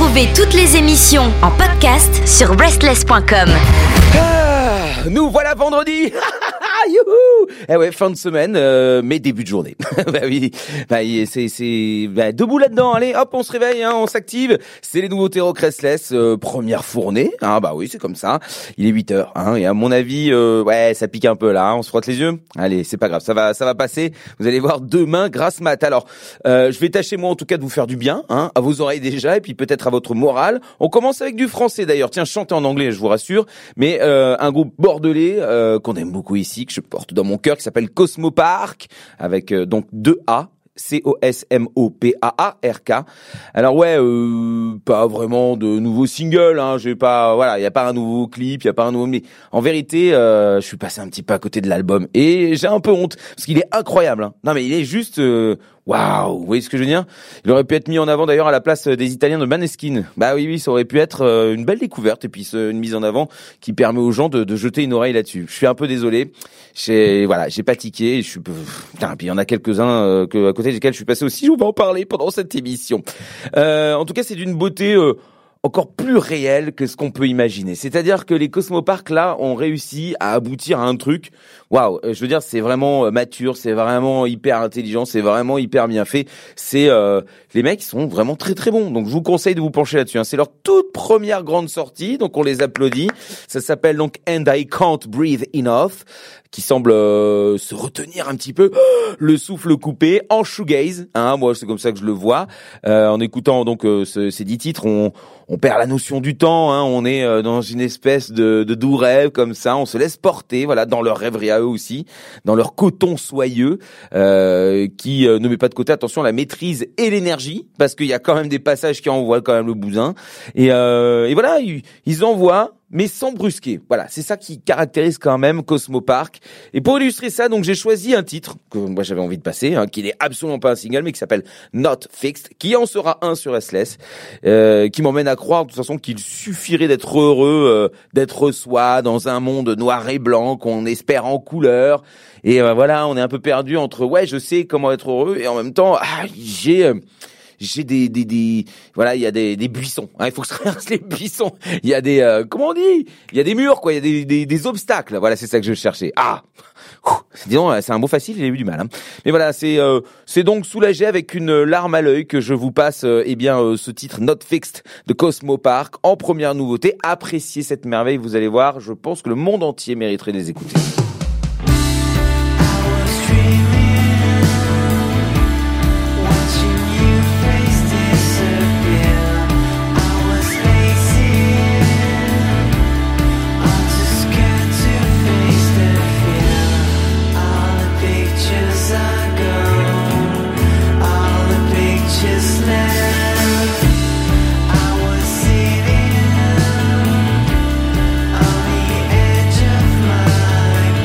Retrouvez toutes les émissions en podcast sur restless.com. Nous voilà vendredi. Youhou. Eh ouais, fin de semaine, mais début de journée. Bah oui, c'est debout là-dedans. Allez, hop, on se réveille, on s'active. C'est les nouveautés Rock Restless, première fournée. Bah oui, c'est comme ça. Il est 8h, et à mon avis, ouais, ça pique un peu là. On se frotte les yeux. Allez, c'est pas grave, ça va passer. Vous allez voir demain, grâce mat. Alors, je vais tâcher moi en tout cas de vous faire du bien, à vos oreilles déjà, et puis peut-être à votre morale. On commence avec du français d'ailleurs. Tiens, chanter en anglais, je vous rassure. Mais un groupe bordelais qu'on aime beaucoup ici, que je porte dans mon cœur, qui s'appelle Cosmopark, avec donc 2 A. Cosmopark. Alors ouais, pas vraiment de nouveaux singles, j'ai pas, voilà, il y a pas un nouveau clip, il y a pas un nouveau, mais en vérité, je suis passé un petit peu à côté de l'album et j'ai un peu honte parce qu'il est incroyable. Non mais il est juste waouh, vous voyez ce que je veux dire? Il aurait pu être mis en avant d'ailleurs à la place des Italiens de Maneskin. Bah oui, ça aurait pu être une belle découverte et puis une mise en avant qui permet aux gens de jeter une oreille là-dessus. Je suis un peu désolé. J'ai pas tiqué. Putain, puis il y en a quelques-uns à côté desquels je suis passé aussi. Je vais en parler pendant cette émission. En tout cas, c'est d'une beauté encore plus réel que ce qu'on peut imaginer. C'est-à-dire que les Cosmopark, là, ont réussi à aboutir à un truc. Waouh, je veux dire, c'est vraiment mature, c'est vraiment hyper intelligent, c'est vraiment hyper bien fait. Les mecs, ils sont vraiment très très bons. Donc, je vous conseille de vous pencher là-dessus. C'est leur toute première grande sortie, donc on les applaudit. Ça s'appelle donc And I Can't Breathe Enough, qui semble se retenir un petit peu, le souffle coupé en shoegaze. Moi, c'est comme ça que je le vois. En écoutant donc ces 10 titres, on perd la notion du temps. On est dans une espèce de doux rêve comme ça. On se laisse porter, voilà, dans leur rêverie à eux aussi, dans leur coton soyeux, qui ne met pas de côté, attention, la maîtrise et l'énergie, parce qu'il y a quand même des passages qui envoient quand même le bousin. Et voilà, ils envoient, mais sans brusquer. Voilà, c'est ça qui caractérise quand même Cosmopark. Et pour illustrer ça, donc j'ai choisi un titre que moi j'avais envie de passer, qui n'est absolument pas un single, mais qui s'appelle Not Fixed, qui en sera un sur Restless, qui m'emmène à croire de toute façon qu'il suffirait d'être heureux, d'être soi dans un monde noir et blanc qu'on espère en couleur. Et voilà, on est un peu perdu entre ouais, je sais comment être heureux, et en même temps, j'ai voilà, il y a des buissons. Il faut que je traverse les buissons. Il y a des comment on dit? Il y a des murs, quoi. Il y a des obstacles. Voilà, c'est ça que je cherchais. Disons, c'est un mot facile, j'ai eu du mal. Mais voilà, c'est donc soulagé avec une larme à l'œil que je vous passe, ce titre Not Fixed de Cosmopark en première nouveauté. Appréciez cette merveille, vous allez voir. Je pense que le monde entier mériterait de les écouter. On the edge of my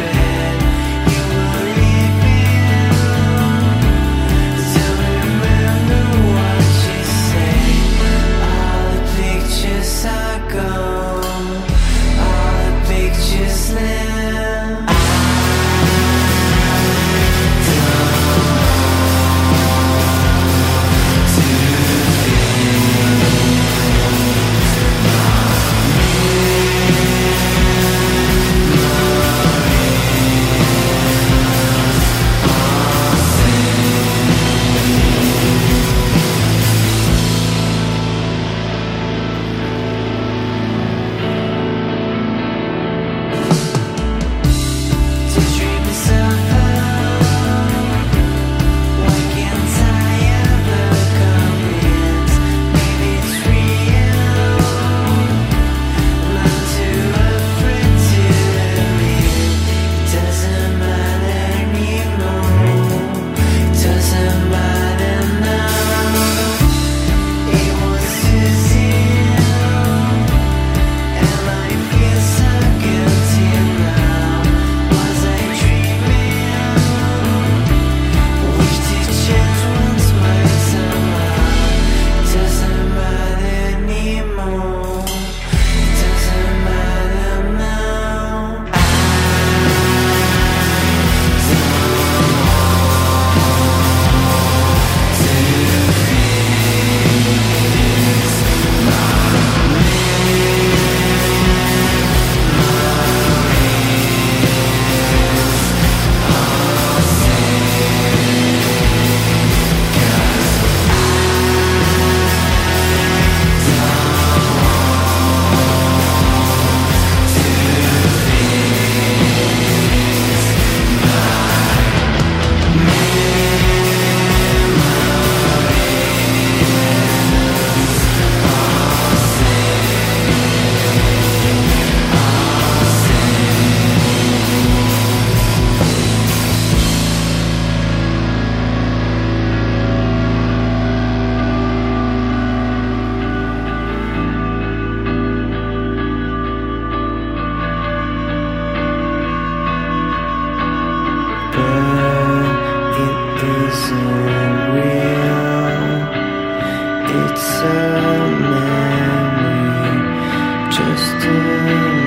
memory, just a memory.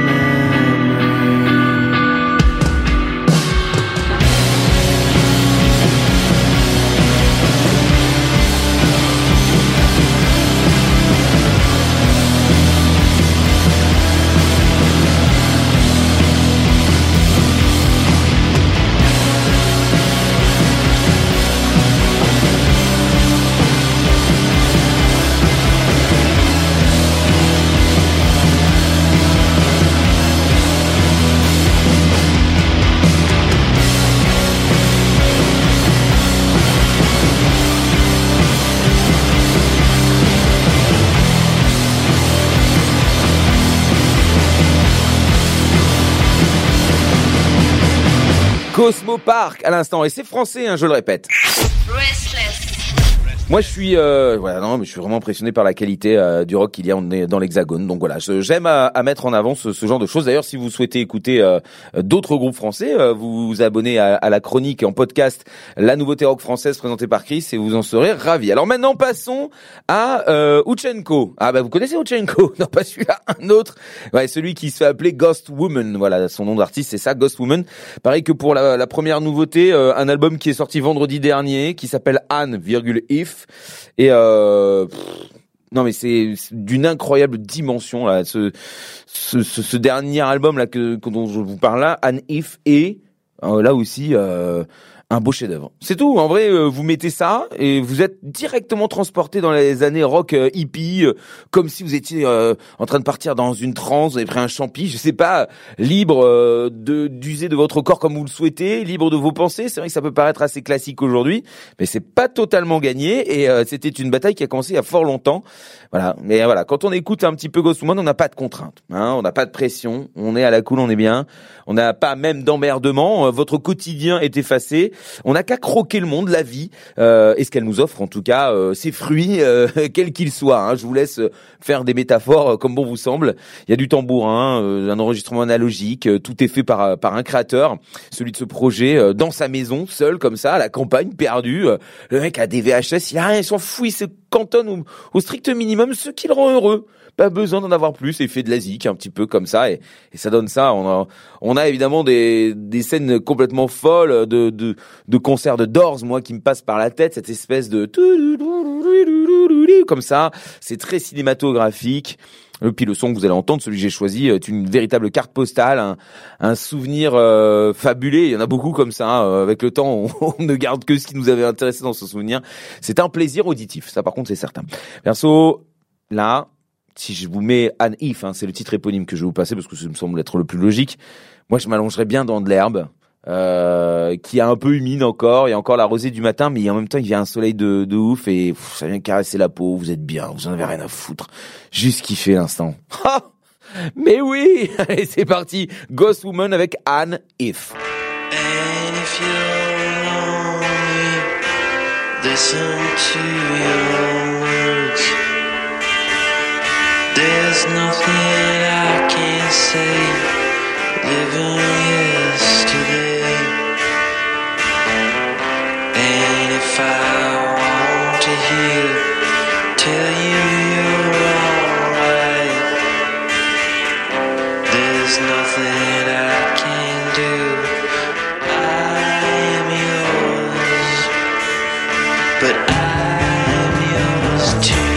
Cosmo Park à l'instant, et c'est français, je le répète. Moi, je suis, mais je suis vraiment impressionné par la qualité du rock qu'il y a dans l'Hexagone. Donc voilà, j'aime à mettre en avant ce genre de choses. D'ailleurs, si vous souhaitez écouter d'autres groupes français, vous vous abonnez à la chronique en podcast La Nouveauté Rock Française présentée par Chris et vous en serez ravis. Alors maintenant, passons à Uchenko. Ah bah vous connaissez Uchenko? Non, pas celui-là, un autre. Ouais, celui qui se fait appeler Ghost Woman. Voilà, son nom d'artiste, c'est ça, Ghost Woman. Pareil que pour la première nouveauté, un album qui est sorti vendredi dernier, qui s'appelle Anne, If. Et non mais c'est d'une incroyable dimension là, ce dernier album là dont je vous parle là, Anne If, et là aussi un beau chef-d'œuvre. C'est tout. En vrai, vous mettez ça et vous êtes directement transporté dans les années rock hippie, comme si vous étiez en train de partir dans une transe, vous avez pris un champi, je sais pas, libre d'user de votre corps comme vous le souhaitez, libre de vos pensées. C'est vrai que ça peut paraître assez classique aujourd'hui, mais c'est pas totalement gagné, et c'était une bataille qui a commencé il y a fort longtemps. Voilà. Mais voilà, quand on écoute un petit peu Ghost Woman, on n'a pas de contraintes, on n'a pas de pression, on est à la cool, on est bien, on n'a pas même d'emmerdement, votre quotidien est effacé. On n'a qu'à croquer le monde, la vie, et ce qu'elle nous offre, en tout cas, ses fruits, quels qu'ils soient. Je vous laisse faire des métaphores comme bon vous semble. Il y a du tambourin, un enregistrement analogique, tout est fait par un créateur, celui de ce projet, dans sa maison, seul comme ça, à la campagne, perdu. Le mec a des VHS, il a rien, il s'en fout, il se cantonne au strict minimum, ce qui le rend heureux. Pas besoin d'en avoir plus, et il fait de la zik un petit peu comme ça, et ça donne ça. On a évidemment des scènes complètement folles de concerts de Doors, moi, qui me passent par la tête, cette espèce de comme ça. C'est très cinématographique. Et puis le son que vous allez entendre, celui que j'ai choisi, est une véritable carte postale, un souvenir fabulé. Il y en a beaucoup comme ça. Avec le temps, on ne garde que ce qui nous avait intéressé dans ce souvenir. C'est un plaisir auditif, ça par contre c'est certain. Perso, là, si je vous mets Anne If, c'est le titre éponyme que je vais vous passer parce que ça me semble être le plus logique. Moi, je m'allongerais bien dans de l'herbe, qui est un peu humide encore. Il y a encore la rosée du matin, mais en même temps, il y a un soleil de ouf et ça vient caresser la peau. Vous êtes bien, vous en avez rien à foutre. Juste kiffer l'instant. Mais oui, allez, c'est parti. Ghost Woman avec Anne If. And if you're lonely, listen to your words. There's nothing I can say, living yesterday. And if I want to hear, tell you you're alright, there's nothing I can do. I am yours, but I am yours too.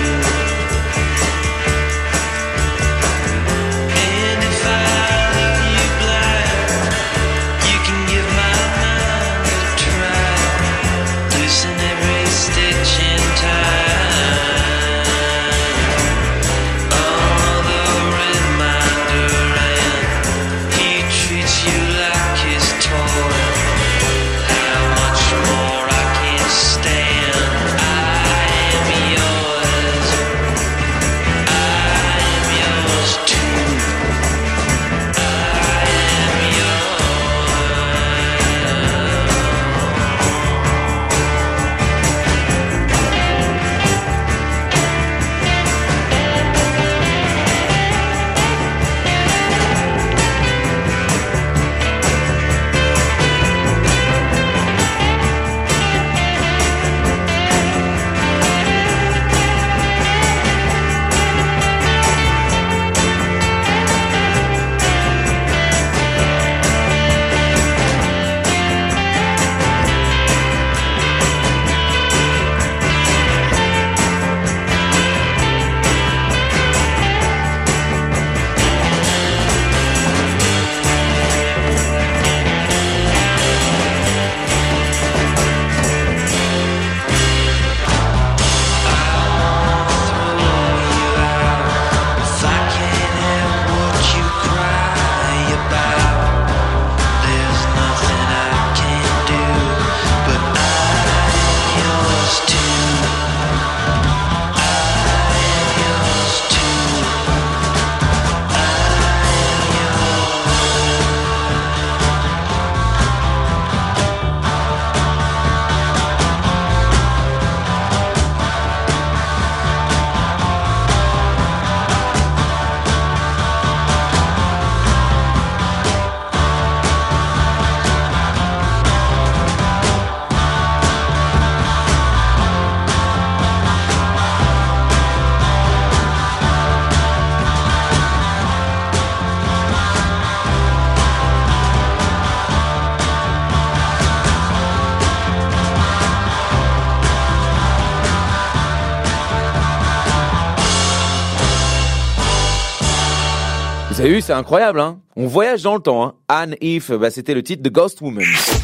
Vous avez vu, c'est incroyable, hein. On voyage dans le temps, hein. Anne If, c'était le titre de Ghost Woman.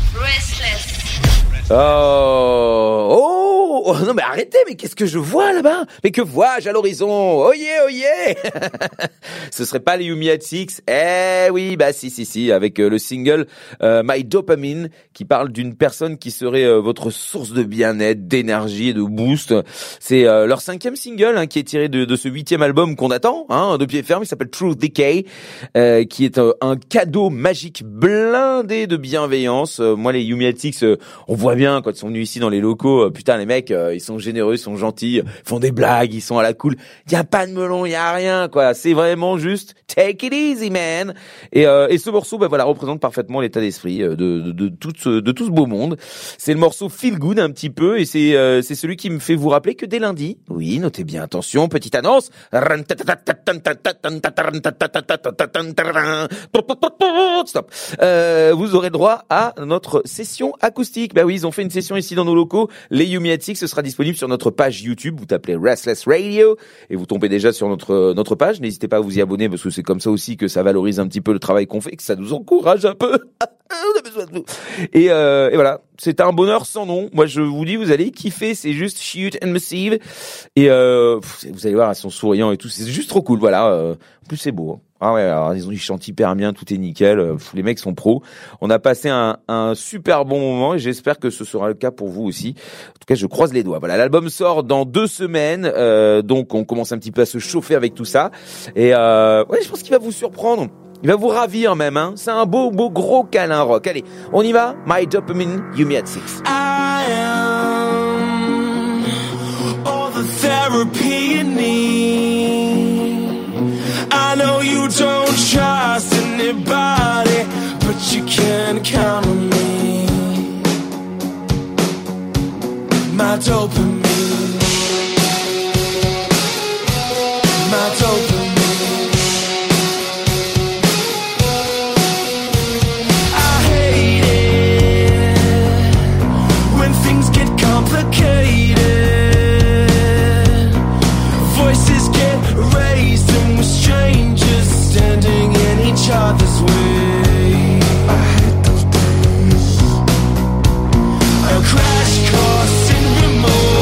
Oh, non mais arrêtez, mais qu'est-ce que je vois là-bas? Mais que vois-je à l'horizon? Oh yeah. Ce serait pas les Yumi at Six? Eh oui, si, avec le single My Dopamine, qui parle d'une personne qui serait votre source de bien-être, d'énergie et de boost. C'est leur 5e single, hein, qui est tiré de ce 8e album qu'on attend, hein, de pied ferme. Il s'appelle Truth Decay, qui est un cadeau magique blindé de bienveillance. Moi, les Yumi at Six, on voit bien quand ils sont venus ici dans les locaux, putain les mecs, ils sont généreux, ils sont gentils, font des blagues, ils sont à la cool. Il y a pas de melon, il y a rien quoi. C'est vraiment juste take it easy man. Et ce morceau représente parfaitement l'état d'esprit de tout ce beau monde. C'est le morceau Feel Good un petit peu, et c'est celui qui me fait vous rappeler que dès lundi, oui, notez bien, attention, petite annonce. Stop. Vous aurez droit à notre session acoustique. Bah oui, ils ont fait une session ici dans nos locaux. Les Yumi at Six, ce sera disponible sur notre page YouTube. Vous tapez Restless Radio et vous tombez déjà sur notre page. N'hésitez pas à vous y abonner parce que c'est comme ça aussi que ça valorise un petit peu le travail qu'on fait, que ça nous encourage un peu. On a besoin de vous. Et voilà. C'est un bonheur sans nom. Moi, je vous dis, vous allez kiffer. C'est juste cute and massive. Et vous allez voir, ils sont souriants et tout. C'est juste trop cool. Voilà. En plus, c'est beau. Hein. Ah ouais, alors ils chantent hyper bien, tout est nickel, les mecs sont pros. On a passé un super bon moment et j'espère que ce sera le cas pour vous aussi. En tout cas, je croise les doigts. Voilà, l'album sort dans 2 semaines, donc on commence un petit peu à se chauffer avec tout ça. Et je pense qu'il va vous surprendre. Il va vous ravir même, hein. C'est un beau gros câlin rock. Allez, on y va. My Dopamine, Yumi at Six. I am all the therapy you need. I know you don't trust anybody, but you can count on me. My dopamine, my dopamine. I hate it when things get complicated. Voices get raised and we're strangers standing in each other's way. I hate those days. A crash course in remote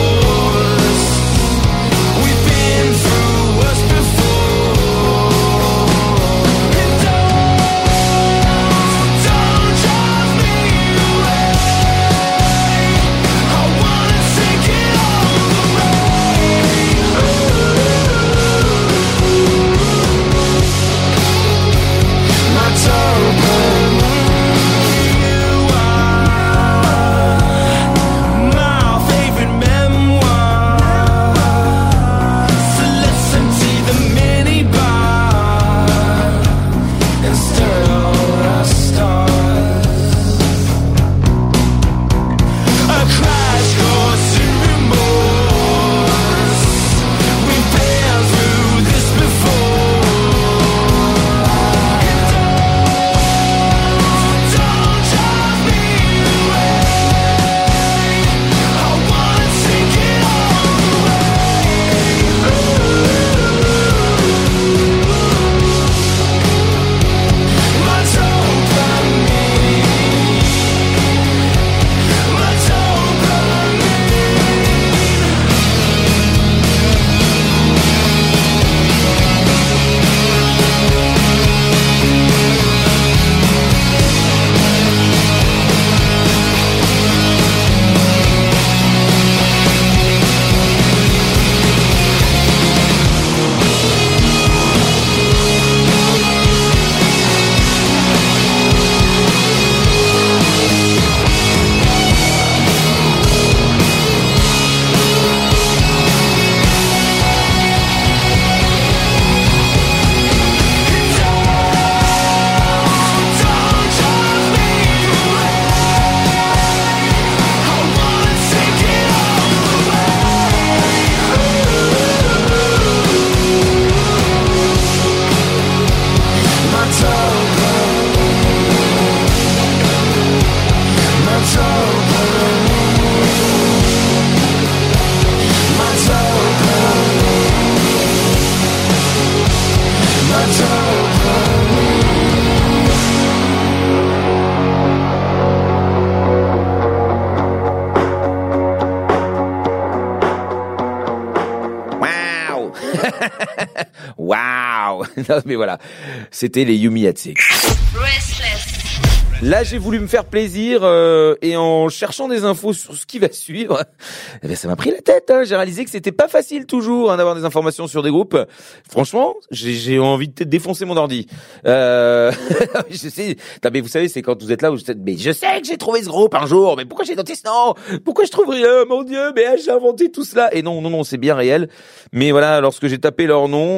Waouh. Non, mais voilà, c'était les Yumi Hatsé. Là, j'ai voulu me faire plaisir et en cherchant des infos sur ce qui va suivre, eh bien, ça m'a pris la tête. Hein. J'ai réalisé que c'était pas facile toujours d'avoir des informations sur des groupes. Franchement, j'ai envie de défoncer mon ordi. Je sais. Non, mais vous savez, c'est quand vous êtes là où mais je sais que j'ai trouvé ce groupe un jour. Mais pourquoi j'ai noté ce nom? Pourquoi je trouve rien? Mon Dieu, mais j'ai inventé tout cela. Et non, c'est bien réel. Mais voilà, lorsque j'ai tapé leur nom,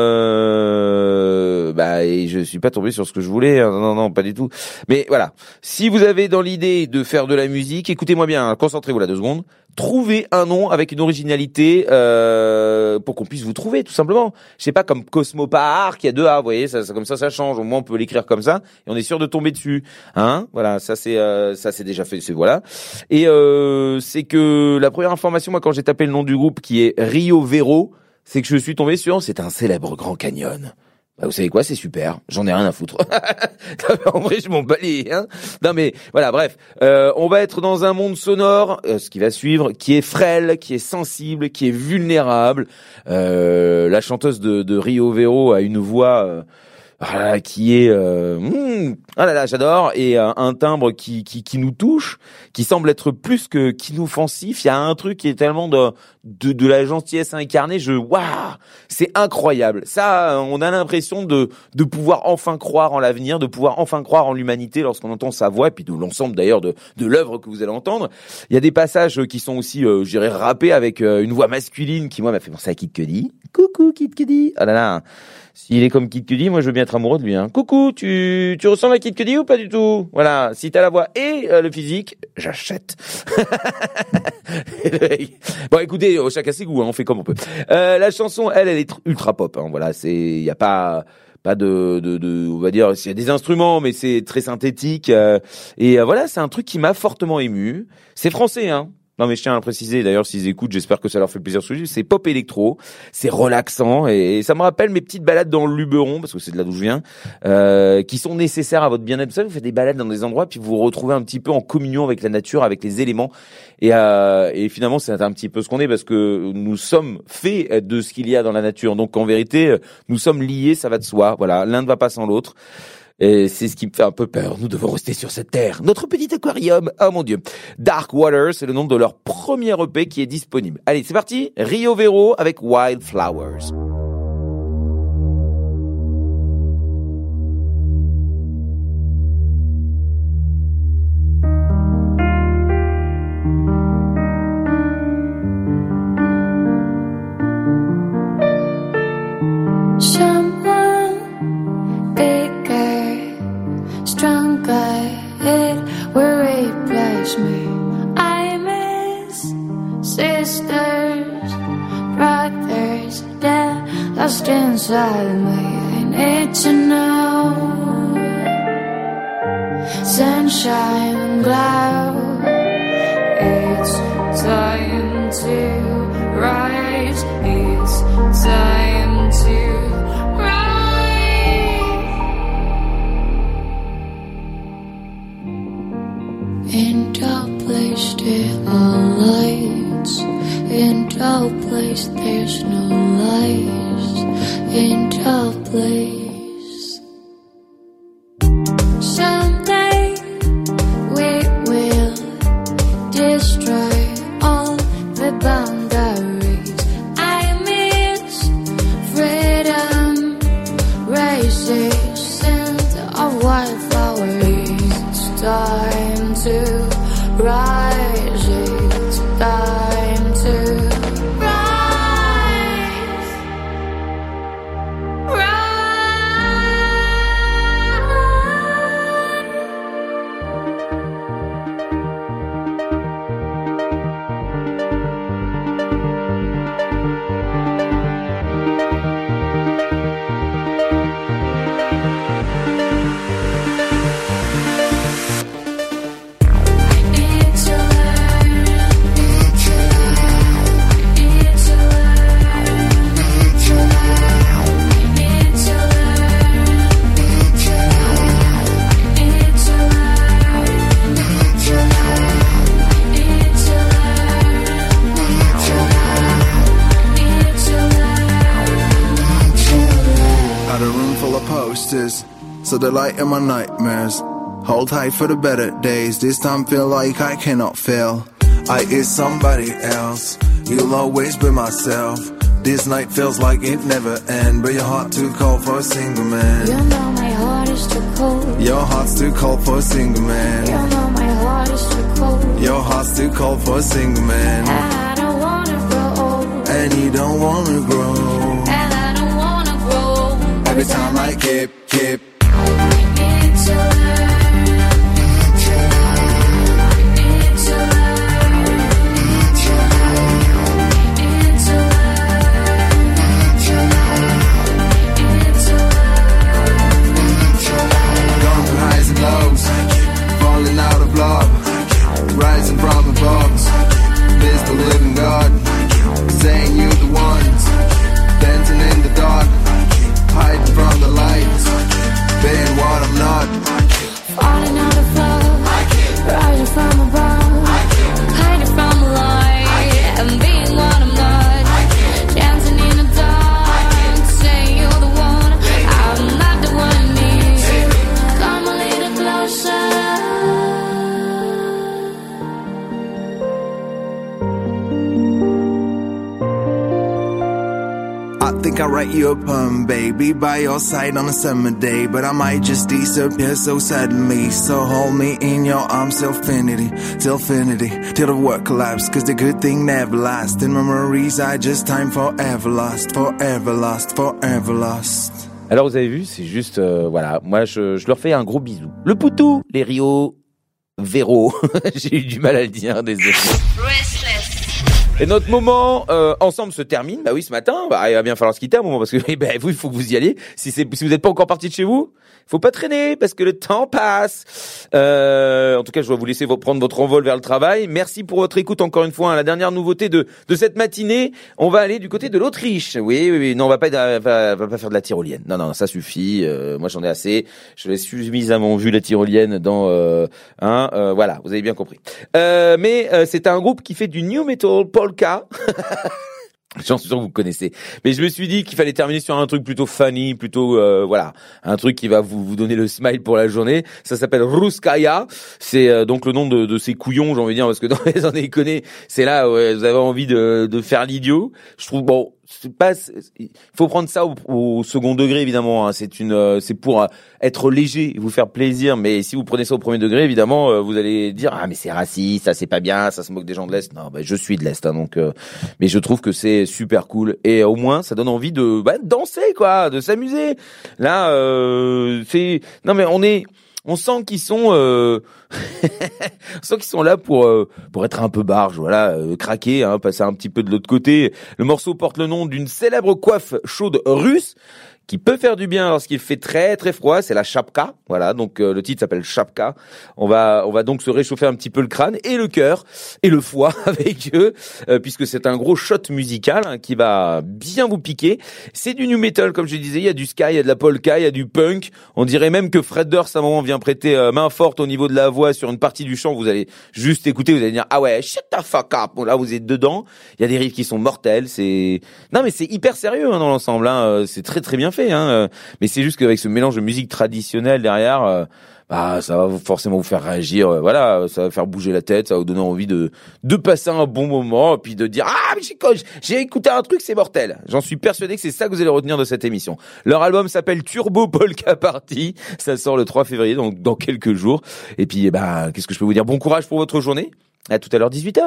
et je suis pas tombé sur ce que je voulais. Non, pas du tout. Mais voilà, si vous avez dans l'idée de faire de la musique, écoutez-moi bien, hein, concentrez-vous là 2 secondes, trouvez un nom avec une originalité pour qu'on puisse vous trouver, tout simplement. Je sais pas, comme Cosmopar, qui a 2 A, vous voyez, ça comme ça change, au moins on peut l'écrire comme ça, et on est sûr de tomber dessus. Hein, voilà, ça c'est déjà fait, c'est voilà. Et c'est que la première information, moi, quand j'ai tapé le nom du groupe, qui est Rio Vero, c'est que je suis tombé sur, c'est un célèbre Grand Canyon. Bah, vous savez quoi, c'est super, j'en ai rien à foutre. En vrai, je m'en bats les, hein. Non mais voilà, bref, on va être dans un monde sonore, ce qui va suivre, qui est frêle, qui est sensible, qui est vulnérable. La chanteuse de Rio Vero a une voix qui est ah là là, j'adore, et un timbre qui nous touche, qui semble être plus que qu'inoffensif. Il y a un truc qui est tellement de la gentillesse incarnée. Waouh, c'est incroyable. Ça, on a l'impression de pouvoir enfin croire en l'avenir, de pouvoir enfin croire en l'humanité lorsqu'on entend sa voix, et puis de l'ensemble d'ailleurs de l'œuvre que vous allez entendre. Il y a des passages qui sont aussi, je dirais, rappés avec une voix masculine qui moi m'a fait penser à Kid Cudi. Coucou Kid Cudi. Ah là là. S'il est comme Kid Cudi, moi je veux bien être amoureux de lui. Hein. Coucou, tu ressembles à Kid Cudi ou pas du tout? Voilà, si t'as la voix et le physique, j'achète. Bon, écoutez, chacun ses goûts, hein, on fait comme on peut. La chanson, elle est ultra pop. Hein, voilà, il y a pas de, on va dire, il y a des instruments, mais c'est très synthétique. Voilà, c'est un truc qui m'a fortement ému. C'est français, hein. Non mais je tiens à le préciser, d'ailleurs s'ils écoutent, j'espère que ça leur fait plaisir de suivre. C'est pop électro, c'est relaxant et ça me rappelle mes petites balades dans le Luberon, parce que c'est de là d'où je viens, qui sont nécessaires à votre bien-être. Vous savez, vous faites des balades dans des endroits puis vous vous retrouvez un petit peu en communion avec la nature, avec les éléments et finalement c'est un petit peu ce qu'on est, parce que nous sommes faits de ce qu'il y a dans la nature. Donc en vérité, nous sommes liés, ça va de soi. Voilà, l'un ne va pas sans l'autre. Et c'est ce qui me fait un peu peur. Nous devons rester sur cette terre. Notre petit aquarium. Oh mon Dieu. Dark Water, c'est le nom de leur premier EP qui est disponible. Allez, c'est parti. Rio Vero avec Wildflowers. Inside me, I need to know. Sunshine and glow. It's time to rise. It's time to rise. In dark place there are lights. In dark place there's no light. In dark place, someday we will full of posters, so the light in my nightmares. Hold tight for the better days, this time feel like I cannot fail. I is somebody else, you'll always be myself. This night feels like it never ends, but your heart too cold for a single man. You know my heart is too cold. Your heart's too cold for a single man. You know my heart is too cold. Your heart's too cold for a single man. I don't wanna grow old. And you don't wanna grow. And I don't wanna grow. Every time I keep I need to learn. Need to learn. Need to learn. Need to learn. gone through highs and lows, falling out of love, rising from above. Miss the living God, saying you the ones, dancing in the dark, hiding from the lights, being what I'm not. Falling out of love, rising from above, hiding from the light, and being what I'm not. Dancing in the dark, saying you're the one, I'm not the one you need. Come a little closer. I think I'll write you a poem, baby, by your side on a summer day. But I might just disappear so suddenly. So hold me in your arms till infinity, till the world collapse. Cause the good thing never lasts. In memories I just time forever lost, forever lost, forever lost. Alors vous avez vu, c'est juste, voilà, moi je leur fais un gros bisou. Le poutou, les Rio, Véro, j'ai eu du mal à le dire, désolé. Et notre moment ensemble se termine. Bah oui, ce matin, il va bien falloir se quitter un moment parce que vous, il faut que vous y alliez. Si vous n'êtes pas encore parti de chez vous, faut pas traîner parce que le temps passe. En tout cas, je dois vous laisser prendre votre envol vers le travail. Merci pour votre écoute encore une fois. La dernière nouveauté de cette matinée, on va aller du côté de l'Autriche. Oui. Non, on va pas faire de la tyrolienne. Non, ça suffit. Moi, j'en ai assez. Je l'ai suffisamment vu la tyrolienne dans voilà, vous avez bien compris. Mais c'est un groupe qui fait du new metal polka. J'en suis sûr que vous connaissez. Mais je me suis dit qu'il fallait terminer sur un truc plutôt funny, plutôt voilà, un truc qui va vous donner le smile pour la journée. Ça s'appelle Ruskaya. C'est donc le nom de ces couillons, j'ai envie de dire, parce que dans les années connées, c'est là où vous avez envie de faire l'idiot. Je trouve bon, il faut prendre ça au second degré évidemment. Hein. C'est pour être léger, vous faire plaisir. Mais si vous prenez ça au premier degré, évidemment, vous allez dire mais c'est raciste, ça c'est pas bien, ça se moque des gens de l'Est. Non, je suis de l'Est, hein, donc. Mais je trouve que c'est super cool et au moins ça donne envie de danser quoi, de s'amuser. Là, non mais on sent qu'ils sont on sent qu'ils sont là pour être un peu barge, voilà, craquer, hein, passer un petit peu de l'autre côté. Le morceau porte le nom d'une célèbre coiffe chaude russe qui peut faire du bien lorsqu'il fait très très froid, c'est la chapka. Voilà, donc le titre s'appelle Chapka. On va donc se réchauffer un petit peu le crâne et le cœur et le foie avec eux, puisque c'est un gros shot musical hein, qui va bien vous piquer. C'est du new metal comme je disais, il y a du ska, il y a de la polka, il y a du punk. On dirait même que Fred Durst à un moment vient prêter main forte au niveau de la voix sur une partie du chant. Vous allez juste écouter, vous allez dire ah ouais, shut the fuck up. Bon, là vous êtes dedans. Il y a des riffs qui sont mortels. Non mais c'est hyper sérieux hein, dans l'ensemble. Hein. C'est très très bien fait. Hein. Mais c'est juste qu'avec ce mélange de musique traditionnelle derrière, ça va forcément vous faire réagir. Voilà, ça va faire bouger la tête, ça va vous donner envie de passer un bon moment, puis de dire mais j'ai écouté un truc, c'est mortel. J'en suis persuadé que c'est ça que vous allez retenir de cette émission. Leur album s'appelle Turbo Polka Party. Ça sort le 3 février, donc dans quelques jours. Et puis, qu'est-ce que je peux vous dire ? Bon courage pour votre journée. À tout à l'heure, 18h.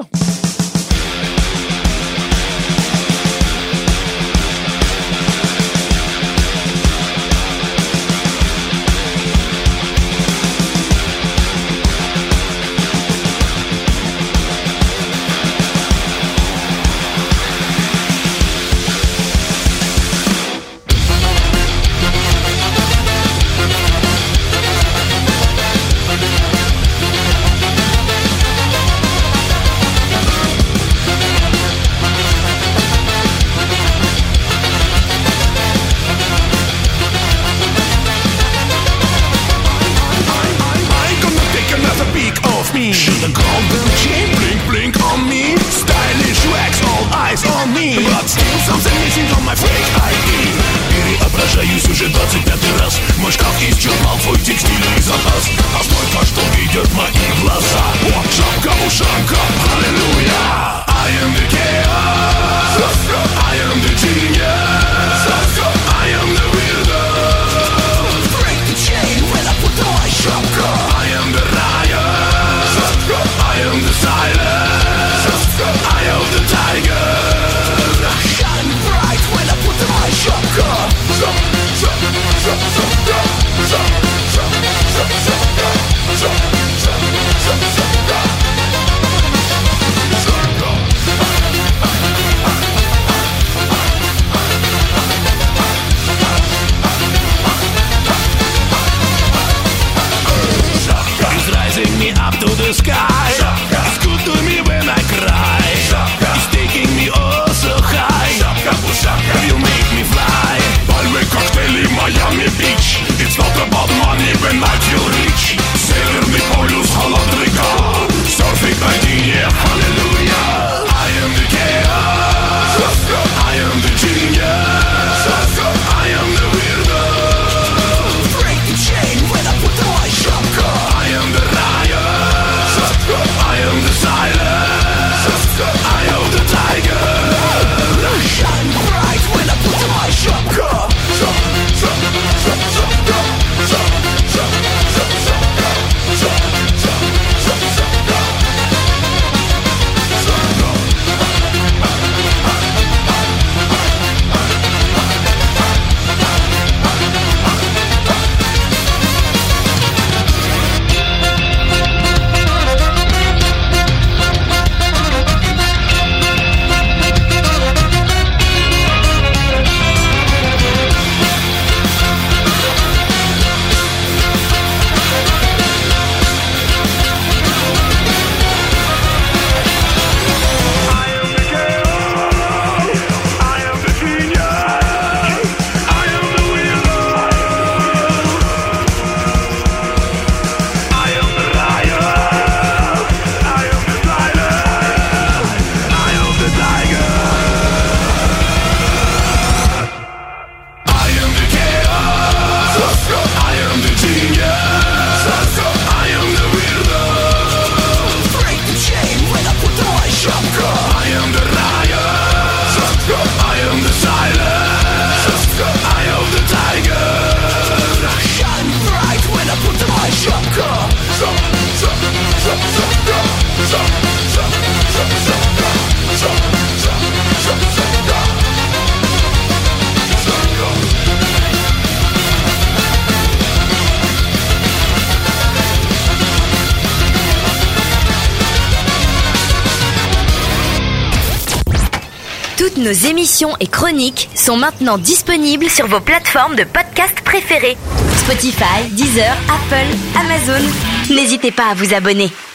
nos émissions et chroniques sont maintenant disponibles sur vos plateformes de podcast préférées. Spotify, Deezer, Apple, Amazon. N'hésitez pas à vous abonner.